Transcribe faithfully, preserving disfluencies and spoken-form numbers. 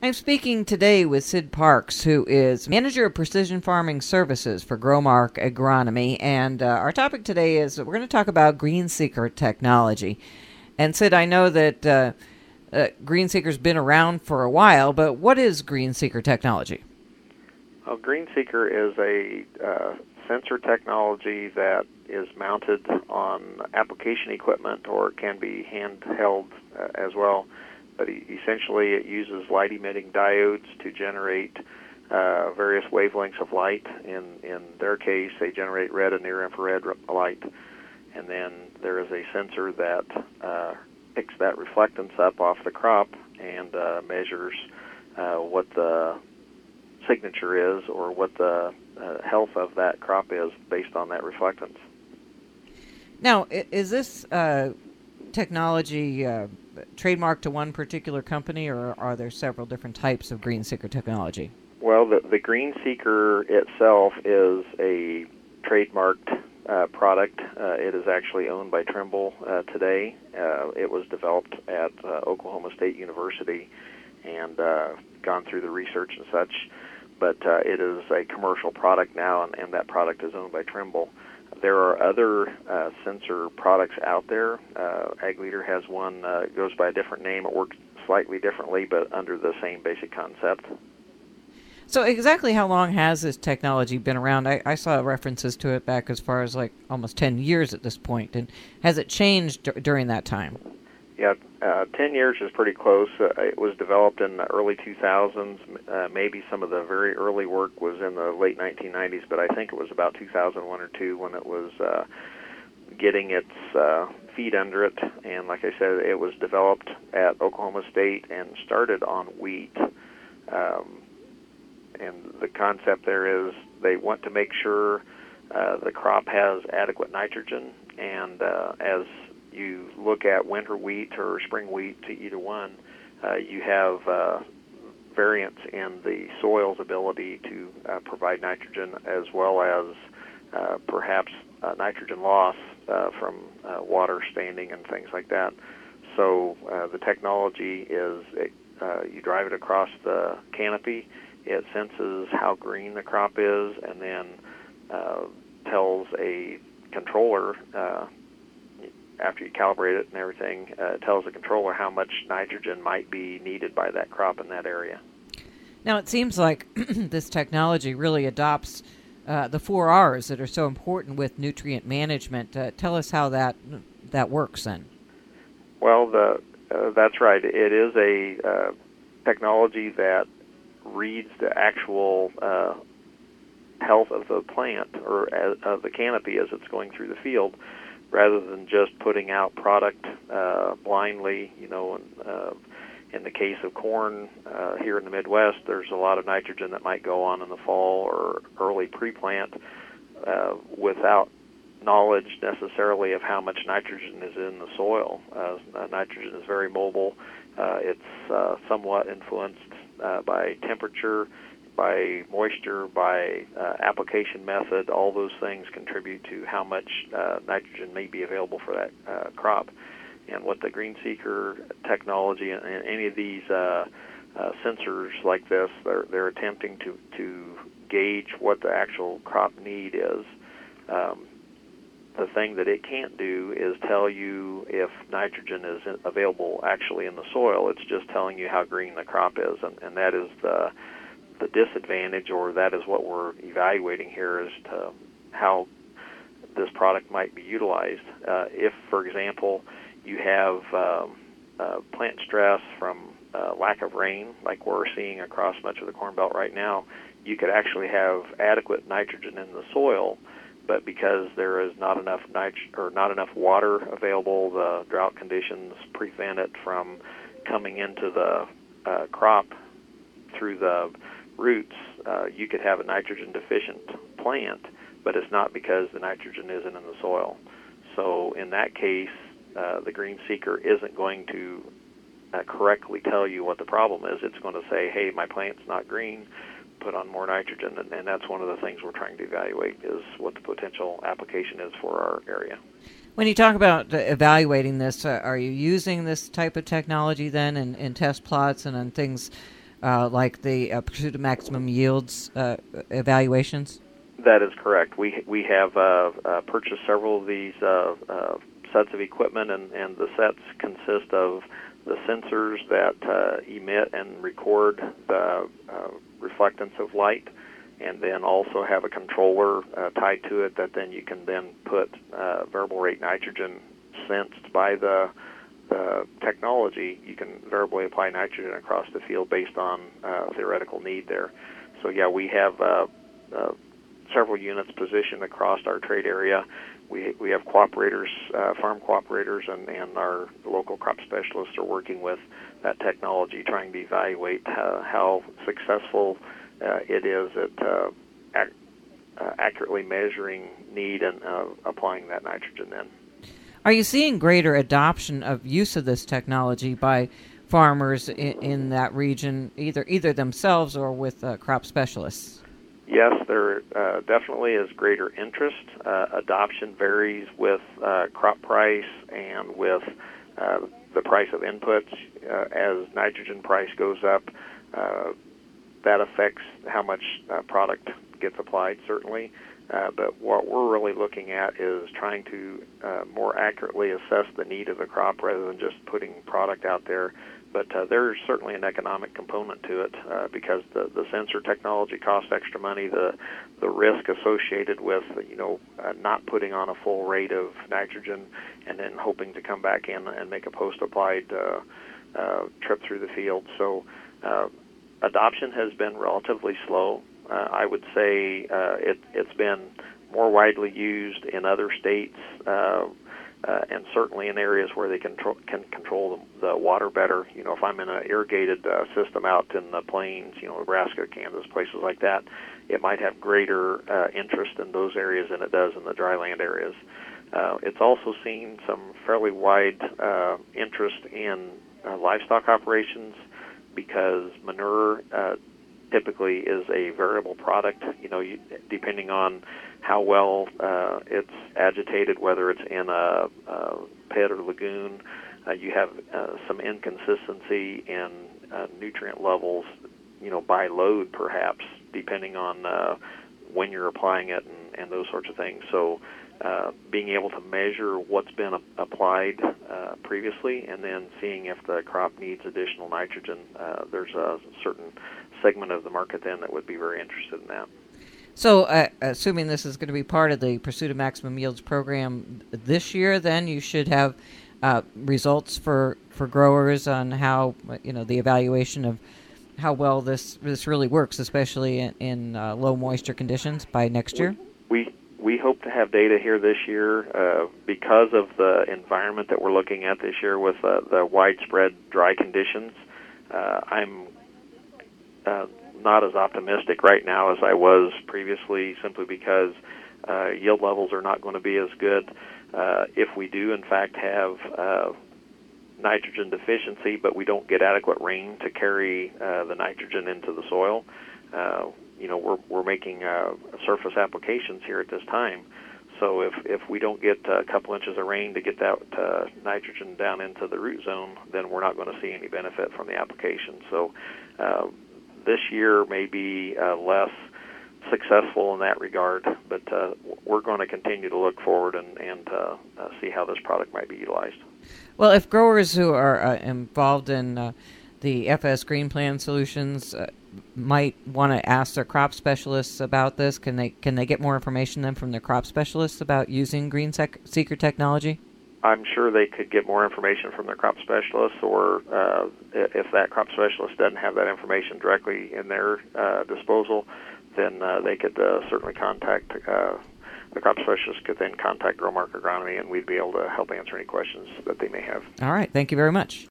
I'm speaking today with Sid Parks, who is Manager of Precision Farming Services for Growmark Agronomy. And uh, our topic today is we're going to talk about GreenSeeker technology. And Sid, I know that uh, uh, GreenSeeker's been around for a while, but what is GreenSeeker technology? Well, GreenSeeker is a uh, sensor technology that is mounted on application equipment, or it can be handheld uh, as well. But essentially it uses light-emitting diodes to generate uh, various wavelengths of light. In, in their case, they generate red and near-infrared light. And then there is a sensor that uh, picks that reflectance up off the crop and uh, measures uh, what the signature is or what the uh, health of that crop is based on that reflectance. Now, is this uh, technology uh, trademarked to one particular company, or are there several different types of GreenSeeker technology? Well, the, the GreenSeeker itself is a trademarked uh, product. Uh, it is actually owned by Trimble uh, today. Uh, it was developed at uh, Oklahoma State University and uh, gone through the research and such, but uh, it is a commercial product now, and, and that product is owned by Trimble. There are other uh, sensor products out there. Uh, AgLeader has one, uh, it goes by a different name. It works slightly differently, but under the same basic concept. So exactly how long has this technology been around? I, I saw references to it back as far as like almost ten years at this point. And has it changed d- during that time? Yeah, uh, ten years is pretty close. Uh, it was developed in the early two thousands. Uh, maybe some of the very early work was in the late nineteen nineties, but I think it was about two thousand one or two when it was uh, getting its uh, feet under it. And like I said, it was developed at Oklahoma State and started on wheat. Um, and the concept there is they want to make sure uh, the crop has adequate nitrogen, and uh, as you look at winter wheat or spring wheat, to either one, uh, you have uh, variance in the soil's ability to uh, provide nitrogen, as well as uh, perhaps uh, nitrogen loss uh, from uh, water standing and things like that. So uh, the technology is, uh, you drive it across the canopy, it senses how green the crop is, and then uh, tells a controller, uh, after you calibrate it and everything, uh, it tells the controller how much nitrogen might be needed by that crop in that area. Now, it seems like this technology really adopts uh, the four R's that are so important with nutrient management. Uh, tell us how that that works then. Well, the uh, that's right. It is a uh, technology that reads the actual uh, health of the plant or uh, of the canopy as it's going through the field, rather than just putting out product uh, blindly. You know, and, uh, in the case of corn uh, here in the Midwest, there's a lot of nitrogen that might go on in the fall or early pre-plant uh, without knowledge necessarily of how much nitrogen is in the soil. Uh, nitrogen is very mobile. Uh, it's uh, somewhat influenced uh, by temperature, by moisture, by uh, application method. All those things contribute to how much uh, nitrogen may be available for that uh, crop. And what the GreenSeeker technology and, and any of these uh, uh, sensors like this, they're, they're attempting to, to gauge what the actual crop need is. Um, the thing that it can't do is tell you if nitrogen is available actually in the soil. It's just telling you how green the crop is, and, and that is the the disadvantage, or that is what we're evaluating here, as to how this product might be utilized. Uh, if, for example, you have um, uh, plant stress from uh, lack of rain, like we're seeing across much of the Corn Belt right now, you could actually have adequate nitrogen in the soil, but because there is not enough nit- or not enough water available, the drought conditions prevent it from coming into the uh, crop through the roots. Uh, you could have a nitrogen deficient plant, but it's not because the nitrogen isn't in the soil. So in that case, uh, the GreenSeeker isn't going to uh, correctly tell you what the problem is. It's going to say, hey, my plant's not green, put on more nitrogen, and, and that's one of the things we're trying to evaluate, is what the potential application is for our area. When you talk about uh, evaluating this, uh, are you using this type of technology then in, in test plots and on things uh, like the uh, Pursuit of Maximum Yields uh, evaluations? That is correct. We we have uh, uh, purchased several of these uh, uh, sets of equipment, and, and the sets consist of the sensors that uh, emit and record the uh, reflectance of light, and then also have a controller uh, tied to it that then you can then put uh, variable rate nitrogen sensed by the, the technology. You can variably apply nitrogen across the field based on uh, theoretical need there. So yeah, we have uh, uh, several units positioned across our trade area. We we have cooperators, uh, farm cooperators, and, and our local crop specialists are working with that technology, trying to evaluate uh, how successful uh, it is at uh, ac- uh, accurately measuring need and uh, applying that nitrogen in. Are you seeing greater adoption of use of this technology by farmers in, in that region, either either themselves or with uh, crop specialists? Yes, there uh, definitely is greater interest. Uh, adoption varies with uh, crop price and with uh, the price of inputs. Uh, as nitrogen price goes up, uh, that affects how much uh, product gets applied, certainly. Uh, but what we're really looking at is trying to uh, more accurately assess the need of the crop rather than just putting product out there. But uh, there's certainly an economic component to it uh, because the, the sensor technology costs extra money. The the risk associated with you know uh, not putting on a full rate of nitrogen and then hoping to come back in and make a post-applied uh, uh, trip through the field. So uh, adoption has been relatively slow. Uh, I would say uh, it, it's been more widely used in other states. Uh, Uh, and certainly in areas where they control, can control the, the water better. You know, if I'm in an irrigated uh, system out in the plains, you know, Nebraska, Kansas, places like that, it might have greater uh, interest in those areas than it does in the dryland areas. Uh, it's also seen some fairly wide uh, interest in uh, livestock operations because manure uh, typically is a variable product, you know, you, depending on how well uh, it's agitated, whether it's in a, a pit or lagoon. Uh, you have uh, some inconsistency in uh, nutrient levels, you know, by load perhaps, depending on uh, when you're applying it and, and those sorts of things. So uh, being able to measure what's been a- applied uh, previously and then seeing if the crop needs additional nitrogen, uh, there's a certain segment of the market then that would be very interested in that. So, uh, assuming this is going to be part of the Pursuit of Maximum Yields program this year, then you should have uh, results for, for growers on how, you know, the evaluation of how well this this really works, especially in, in uh, low moisture conditions by next year? We we hope to have data here this year uh, because of the environment that we're looking at this year with uh, the widespread dry conditions. Uh, I'm uh, not as optimistic right now as I was previously, simply because uh, yield levels are not going to be as good. Uh, if we do, in fact, have uh, nitrogen deficiency, but we don't get adequate rain to carry uh, the nitrogen into the soil, uh, you know, we're we're making uh, surface applications here at this time. So if if we don't get a couple inches of rain to get that uh, nitrogen down into the root zone, then we're not going to see any benefit from the application. So uh, this year may be uh, less successful in that regard, but uh, we're going to continue to look forward and, and uh, uh, see how this product might be utilized. Well, if growers who are uh, involved in uh, the F S Green Plan Solutions uh, might want to ask their crop specialists about this, can they can they get more information then from their crop specialists about using Green Sec- Seeker technology? I'm sure they could get more information from their crop specialists, or uh, if that crop specialist doesn't have that information directly in their uh, disposal, then uh, they could uh, certainly contact, uh, the crop specialist could then contact Growmark Agronomy, and we'd be able to help answer any questions that they may have. All right. Thank you very much.